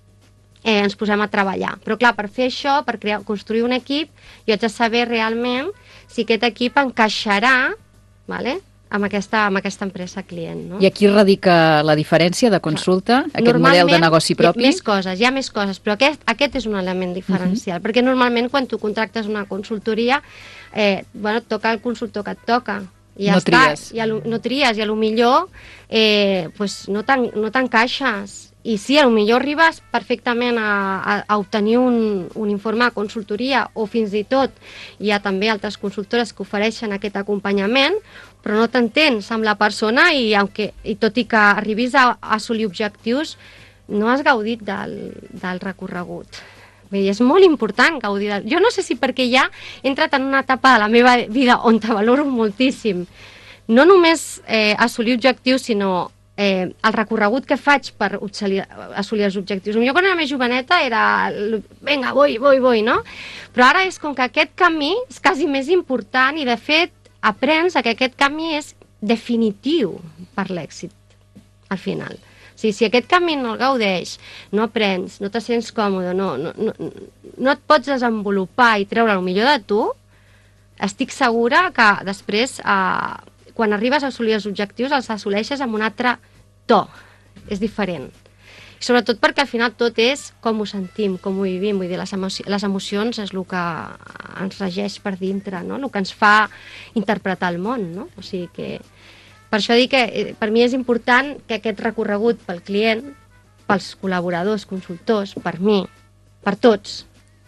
eh, ens posem a treballar. Però clar, per fer això, per crear, construir un equip, jo haig de saber realment si aquest equip encaixarà, vale, amb, aquesta, amb aquesta empresa client. No? I aquí radica la diferència de consulta, aquest model de negoci propi? Hi ha més coses, hi ha més coses, però aquest, aquest és un element diferencial, uh-huh. perquè normalment quan tu contractes una consultoria, eh, bueno, et toca el consultor que et toca, i ja no està, tries. I a, no tries, i a lo millor eh, pues no t'encaixes. I sí, potser arribes perfectament a, a, a obtenir un, un informe de consultoria, o fins i tot hi ha també altres consultores que ofereixen aquest acompanyament, però no t'entens amb la persona i, aunque, i tot i que arribis a, a assolir objectius, no has gaudit del, del recorregut. Bé, és molt important gaudir del... Jo no sé si perquè ja he entrat en una etapa de la meva vida on te valoro moltíssim. No només eh, assolir objectius, sinó Eh, el recorregut que faig per assolir, assolir els objectius. Jo quan era més joveneta era, vinga, vull, vull, vull, no? Però ara és com que aquest camí és quasi més important i, de fet, aprens que aquest camí és definitiu per l'èxit, al final. O sigui, si aquest camí no el gaudeix, no aprens, no te sents còmode, no, no, no, no et pots desenvolupar i treure el millor de tu, estic segura que després... Eh, quan arribes a assolir els objectius, els assoleixes amb un altre to. És diferent. I sobretot perquè al final tot és com ho sentim, com ho vivim. Vull dir, les, emoci les emocions és el que ens regeix per dintre, no? El que ens fa interpretar el món, no? O sigui que... Per això dic que per mi és important que aquest recorregut pel client, pels col·laboradors, consultors, per mi, per tots,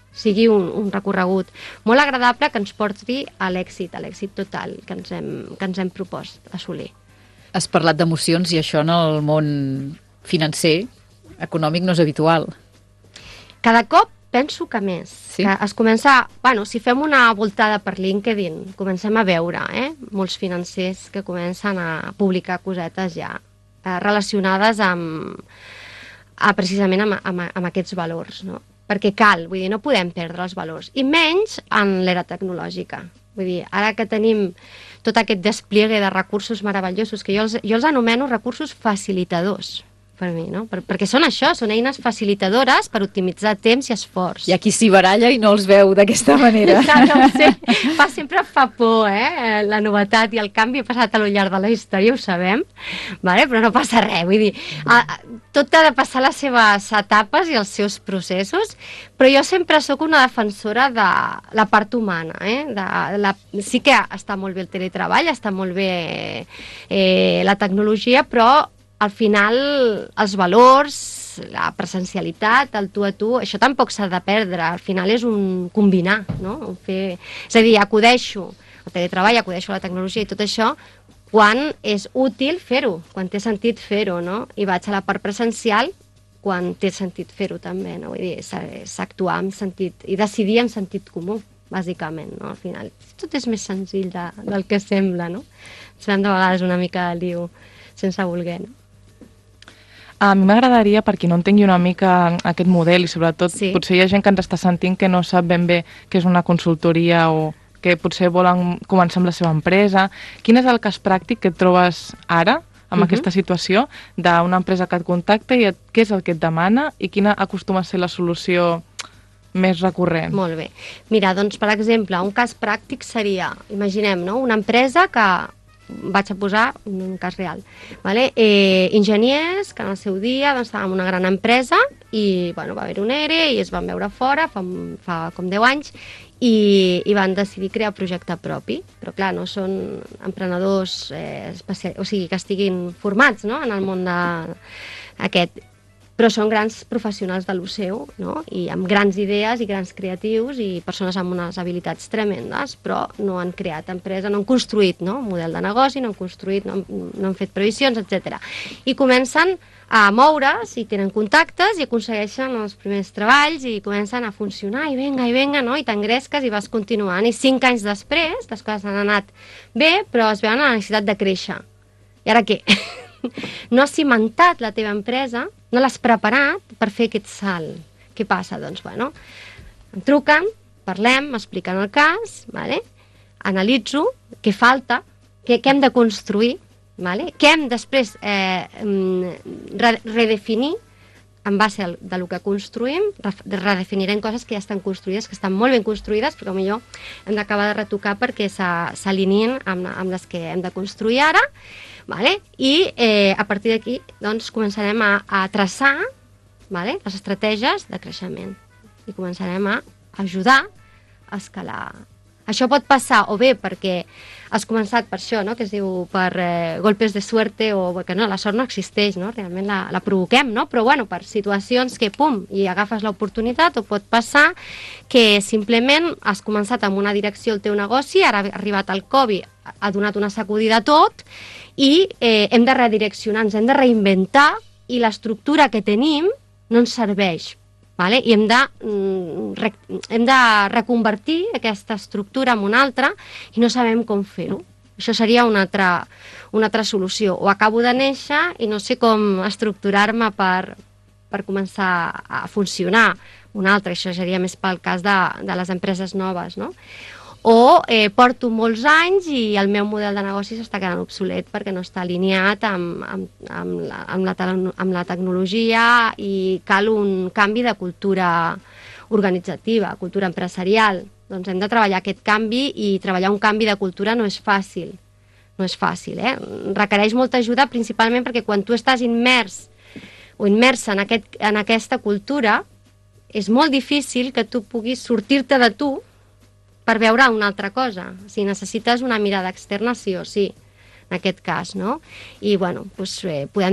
sigui un, un recorregut molt agradable que ens porti a l'èxit, a l'èxit total que ens hem, que ens hem propost assolir. Has parlat d'emocions i això en el món financer, econòmic, no és habitual. Cada cop penso que més. Sí? Que es comença... Bueno, si fem una voltada per LinkedIn, comencem a veure eh, molts financers que comencen a publicar cosetes ja eh, relacionades amb, a, precisament amb, amb, amb aquests valors, no? Perquè cal, vull dir, no podem perdre els valors, i menys en l'era tecnològica. Vull dir, ara que tenim tot aquest despliegue de recursos meravellosos, que jo els, jo els anomeno recursos facilitadors, per mi, no? Per, perquè són això, són eines facilitadores per optimitzar temps i esforç. Hi ha qui s'hi baralla i no els veu d'aquesta manera. No, no sé, fa, sempre fa por, eh? La novetat i el canvi ha passat a lo llarg de la història, ho sabem, vale? Però no passa res, vull dir, a, a, tot ha de passar les seves etapes i els seus processos, però jo sempre sóc una defensora de la part humana, eh? De, la, sí que està molt bé el teletreball, està molt bé eh, la tecnologia, però al final els valors, la presencialitat, el tu a tu, això tampoc s'ha de perdre, al final és un combinar, no? Fer... És a dir, acudeixo al teletreball, acudeixo a la tecnologia i tot això quan és útil fer-ho, quan té sentit fer-ho, no? I vaig a la part presencial quan té sentit fer-ho també, no? Vull dir, és actuar amb sentit, i decidir amb sentit comú, bàsicament, no? Al final, tot és més senzill de, del que sembla, no? Ens fem de vegades una mica de liu sense voler, no? A mi m'agradaria, per qui no entengui una mica aquest model, i sobretot Sí. potser hi ha gent que ens està sentint que no sap ben bé què és una consultoria o que potser volen començar amb la seva empresa. Quin és el cas pràctic que et trobes ara, amb Mhm. aquesta situació, d'una empresa que et contacta i et, què és el que et demana i quina acostuma a ser la solució més recurrent? Molt bé. Mira, doncs, per exemple, un cas pràctic seria, imaginem, no? Una empresa que, vaig a posar un cas real, vale? eh, enginyers que en el seu dia doncs, estaven en una gran empresa i bueno, va haver un E R E i es van veure fora fa, fa com deu anys i, i van decidir crear projecte propi, però clar, no són emprenedors eh, especial, o sigui, que estiguin formats, no? En el món de, aquest, però són grans professionals de lo seu, no? I amb grans idees i grans creatius i persones amb unes habilitats tremendes, però no han creat empresa, no han construït, no? Un model de negoci, no han construït, no han, no han fet previsions, etcètera. I comencen a moure's i tenen contactes i aconsegueixen els primers treballs i comencen a funcionar i venga, i venga, no? I t'engresques i vas continuant. I cinc anys després, les coses han anat bé, però es veuen la necessitat de créixer. I ara què? No has cimentat la teva empresa, no l'has preparat per fer aquest salt. Què passa? Doncs, bueno, em truquen, parlem, m'expliquen el cas, vale? Analitzo què falta, què, què hem de construir, vale? Què hem després eh, re redefinir en base al, de lo que construïm, redefinirem coses que ja estan construïdes, que estan molt ben construïdes, però potser hem d'acabar de retocar perquè s'alineïn amb, amb les que hem de construir ara, vale? I eh, a partir d'aquí doncs, començarem a, a traçar, vale? Les estratègies de creixement i començarem a ajudar a escalar. Això pot passar o bé perquè has començat per això, no? Que es diu per eh, golpes de suerte o que no, la sort no existeix, no? Realment la, la provoquem, no? Però bueno, per situacions que pum, i agafes l'oportunitat, o pot passar que simplement has començat amb una direcció el teu negoci, ara ha arribat el Covid, ha donat una sacudida a tot i eh, hem de redireccionar, ens hem de reinventar i l'estructura que tenim no ens serveix. Vale? I hem de, re, hem de reconvertir aquesta estructura en una altra i no sabem com fer-ho. Això seria una altra, una altra solució. O acabo de néixer i no sé com estructurar-me per, per començar a funcionar. Una altra, això seria més pel cas de, de les empreses noves, no? O eh, porto molts anys i el meu model de negoci s'està quedant obsolet perquè no està alineat amb, amb, amb, la, amb, la, amb la tecnologia i cal un canvi de cultura organitzativa, cultura empresarial. Doncs hem de treballar aquest canvi i treballar un canvi de cultura no és fàcil. No és fàcil, eh? Requereix molta ajuda principalment perquè quan tu estàs immers o immersa en, aquest, en aquesta cultura és molt difícil que tu puguis sortir-te de tu per veure una altra cosa. Si necessites una mirada externa, sí o sí, en aquest cas, no? I, bueno, doncs, eh, podem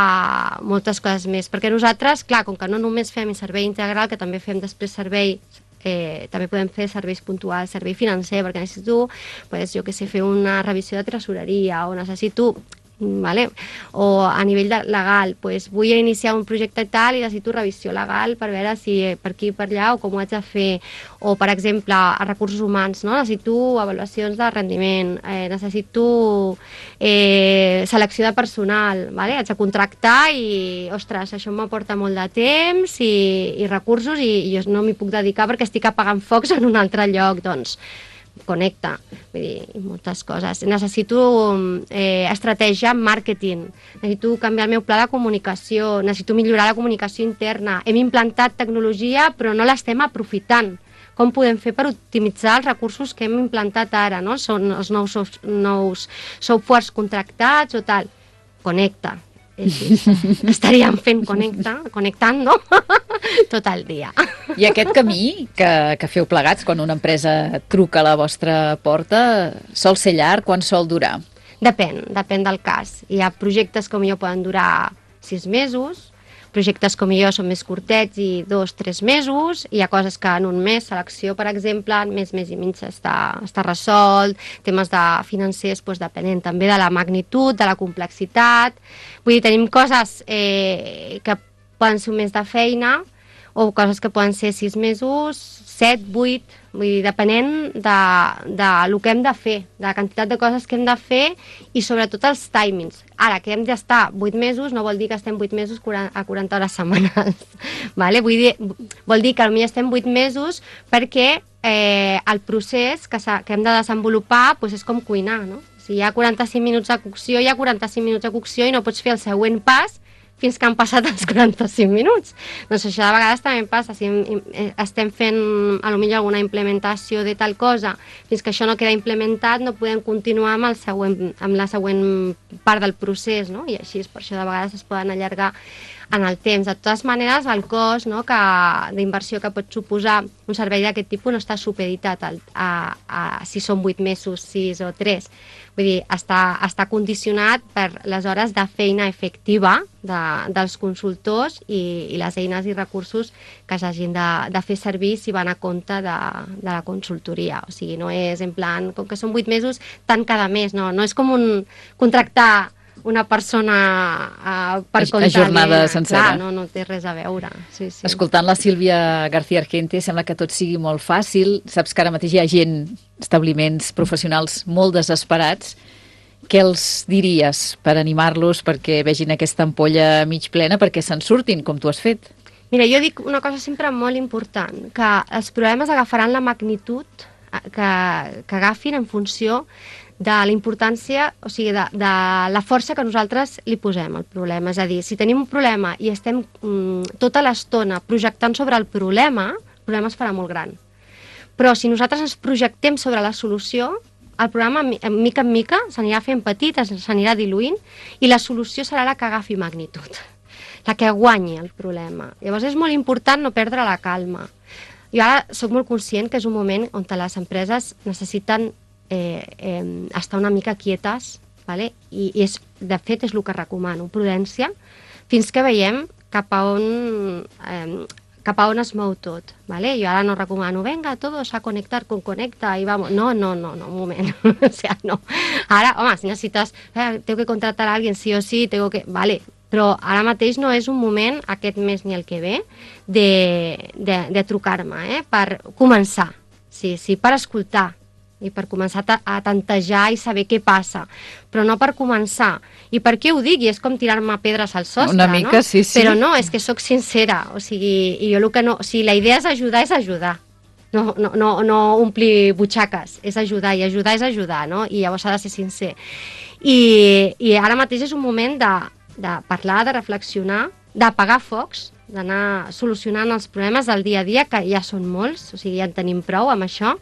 trobar moltes coses més, perquè nosaltres, clar, com que no només fem servei integral, que també fem després servei eh, també podem fer serveis puntuals, servei financer, perquè necessito, pues, jo que sé, fer una revisió de tresoreria, o necessito... Vale? O a nivell de legal, pues vull iniciar un projecte tal i necessito revisió legal per veure si per aquí per allà o com ho haig de fer, o per exemple a recursos humans, no? Necessito avaluacions de rendiment, eh, necessito eh, selecció de personal, vale? Haig de contractar i ostres, això m'aporta molt de temps i, i recursos i, i jo no m'hi puc dedicar perquè estic apagant focs en un altre lloc, doncs connecta, vull dir, moltes coses. Necessito eh, estratègia en màrqueting, necessito canviar el meu pla de comunicació, necessito millorar la comunicació interna. Hem implantat tecnologia però no l'estem aprofitant. Com podem fer per optimitzar els recursos que hem implantat ara, no? Són els nous, nous softwares contractats o tal. Connecta. Estaríem fent connecta, connectant, no? Tot el dia. I aquest camí que, que feu plegats quan una empresa truca a la vostra porta sol ser llarg? Quan sol durar? Depèn, depèn del cas. Hi ha projectes com jo poden durar sis mesos, projectes com jo són més curtets i dos, tres mesos, hi ha coses que en un mes, selecció, per exemple, en mes, mes i mig està, està resolt, temes de financers, doncs, depenent també de la magnitud, de la complexitat. Vull dir, tenim coses eh, que poden ser un mes de feina o coses que poden ser sis mesos, set, vuit, vull dir, depenent de, de lo que hem de fer, de la quantitat de coses que hem de fer i sobretot els timings. Ara, que hem d'estar vuit mesos no vol dir que estem vuit mesos a quaranta hores setmanals. Vale? Vull dir, vol dir que potser estem vuit mesos perquè eh, el procés que, que hem de desenvolupar pues, és com cuinar, no? Si hi ha quaranta-cinc minuts de cocció, hi ha quaranta-cinc minuts de cocció i no pots fer el següent pas fins que han passat els quaranta-cinc minuts. Doncs això de vegades també passa. Si estem fent potser alguna implementació de tal cosa, fins que això no queda implementat no podem continuar amb, el següent, amb la següent part del procés, no? I així és per això de vegades es poden allargar en el temps. De totes maneres, el cost, no, d'inversió que pot suposar un servei d'aquest tipus no està supeditat a, a, a si són vuit mesos, sis o tres. Vull dir, està, està condicionat per les hores de feina efectiva de, dels consultors i, i les eines i recursos que s'hagin de, de fer servir si van a compte de, de la consultoria. O sigui, no és en plan, com que són vuit mesos, tant cada mes, no. No és com un contractar una persona uh, per compte. A jornada sencera. Clar, no, no té res a veure. Sí, sí. Escoltant la Sílvia García Argente sembla que tot sigui molt fàcil. Saps que ara mateix hi ha gent, establiments professionals molt desesperats. Què els diries per animar-los perquè vegin aquesta ampolla mig plena perquè se'n surtin, com tu has fet? Mira, jo dic una cosa sempre molt important, que els problemes agafaran la magnitud que, que agafin en funció de la importància, o sigui, de, de la força que nosaltres li posem al problema. És a dir, si tenim un problema i estem mm, tota l'estona projectant sobre el problema, el problema es farà molt gran. Però si nosaltres ens projectem sobre la solució, el problema, mica en mica, s'anirà fent petit, s'anirà diluint, i la solució serà la que agafi magnitud, la que guanyi el problema. Llavors és molt important no perdre la calma. Jo ara soc molt conscient que és un moment on les empreses necessiten Eh, eh, estar una mica quietes, vale? I, i és, de fet és el que recomano, prudència, fins que veiem cap a on, eh, cap a on es mou tot. Vale? Jo ara no recomano, venga, todos a conectar con Conecta y vamos. No, no, no, no, un moment. O sea, no. Ara, home, si necessites, eh, tengo que contratar a alguien sí o sí, tengo que... Vale, però ara mateix no és un moment, aquest mes ni el que ve, de, de, de trucar-me, eh, per començar. Sí, sí, per escoltar i per començar a tantejar i saber què passa, però no per començar. I per què ho dic? I és com tirar-me pedres al sostre, Una mica, no? sí, sí. Però no, és que sóc sincera, o sigui, i jo el que no... O sigui, la idea és ajudar, és ajudar. No, no, no, no omplir butxaques, és ajudar, i ajudar és ajudar, no? I llavors s'ha de ser sincer. I, i ara mateix és un moment de, de parlar, de reflexionar, d'apagar focs, d'anar solucionant els problemes del dia a dia, que ja són molts, o sigui, ja en tenim prou amb això,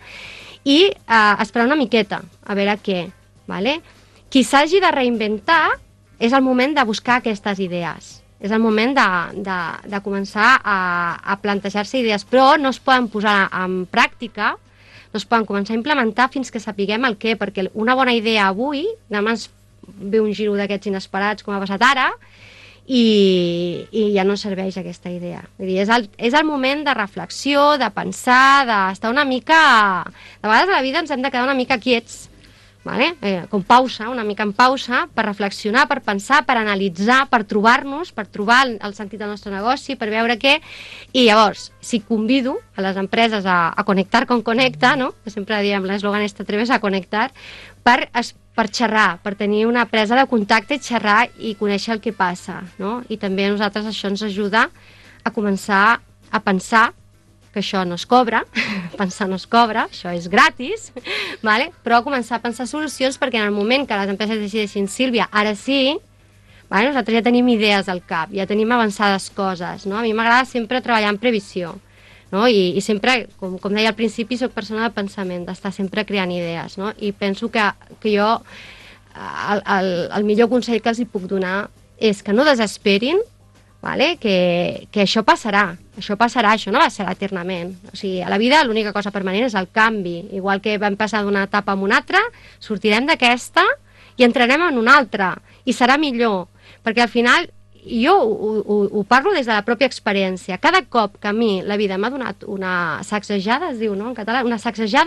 i eh, esperar una miqueta, a veure què, vale? Qui s'hagi de reinventar és el moment de buscar aquestes idees, és el moment de, de, de començar a, a plantejar-se idees, però no es poden posar en pràctica, no es poden començar a implementar fins que sapiguem el què, perquè una bona idea avui, demà ens ve un giro d'aquests inesperats com ha passat ara, i, i ja no serveix aquesta idea. Vull dir, és, el, és el moment de reflexió, de pensar, d'estar una mica... De vegades a la vida ens hem de quedar una mica quiets, vale? eh, com pausa, una mica en pausa, per reflexionar, per pensar, per analitzar, per trobar-nos, per trobar el, el sentit del nostre negoci, per veure què... I llavors, si convido a les empreses a, a connectar com connecta, no? Que sempre diem l'eslògan este atreves a connectar, per, es, per xerrar, per tenir una presa de contacte i xerrar i conèixer el que passa, no? I també a nosaltres això ens ajuda a començar a pensar que això no es cobra, pensar no es cobra, això és gratis, vale? Però començar a pensar solucions perquè en el moment que les empreses decideixin, Sílvia, ara sí, vale? Nosaltres ja tenim idees al cap, ja tenim avançades coses, no? A mi m'agrada sempre treballar en previsió, no? I, i sempre, com, com deia al principi, soc persona de pensament, d'estar sempre creant idees, no? I penso que, que jo el, el, el millor consell que els hi puc donar és que no desesperin, vale? que, que això passarà, això passarà, això no va ser eternament. O sigui, a la vida l'única cosa permanent és el canvi. Igual que vam passar d'una etapa a una altra, sortirem d'aquesta i entrarem en una altra, i serà millor, perquè al final, jo ho, ho, ho parlo des de la pròpia experiència, cada cop que a mi la vida m'ha donat una sacsejada, es diu, no?, en català, una sacsejada,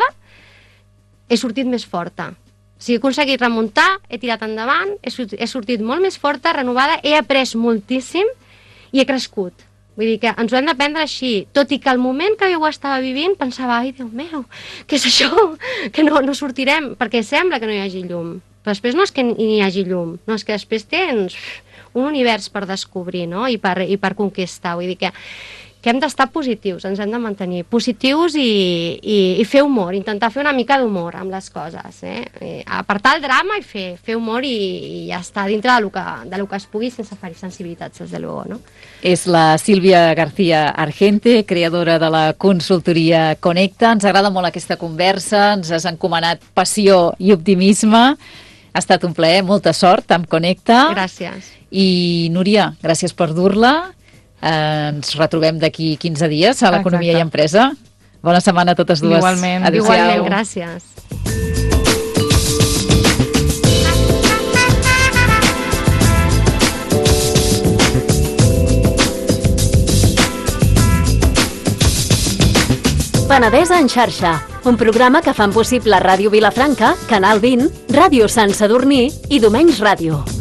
he sortit més forta. O sigui, he aconseguit remuntar, he tirat endavant, he sortit, he sortit molt més forta, renovada, he après moltíssim, i he crescut. Vull dir que ens ho hem de prendre així, tot i que al moment que jo ho estava vivint pensava, ai, Déu meu, què és això? Que no, no sortirem, perquè sembla que no hi hagi llum. Però després no és que hi hagi llum, no, és que després tens un univers per descobrir, no?, i per, i per conquistar. Vull dir que, que hem d'estar positius, ens hem de mantenir positius i, i, i fer humor, intentar fer una mica d'humor amb les coses, eh? Apartar el drama i fer, fer humor i, i ja està dintre de lo, que, de lo que es pugui sense ferir sensibilitats, des de luego, no? És la Sílvia García Argente, creadora de la consultoria Connecta. Ens agrada molt aquesta conversa, ens has encomanat passió i optimisme. Ha estat un plaer, molta sort amb Connecta. Gràcies. I Núria, gràcies per dur-la. Eh, ens retrobem d'aquí quinze dies a l'Economia i Empresa. Bona setmana a totes dues. Igualment. Adéu-siau. Igualment, gràcies. Penedesa en xarxa, un programa que fan possible Ràdio Vilafranca, Canal vint, Ràdio Sant Sadurní i Domenys Ràdio.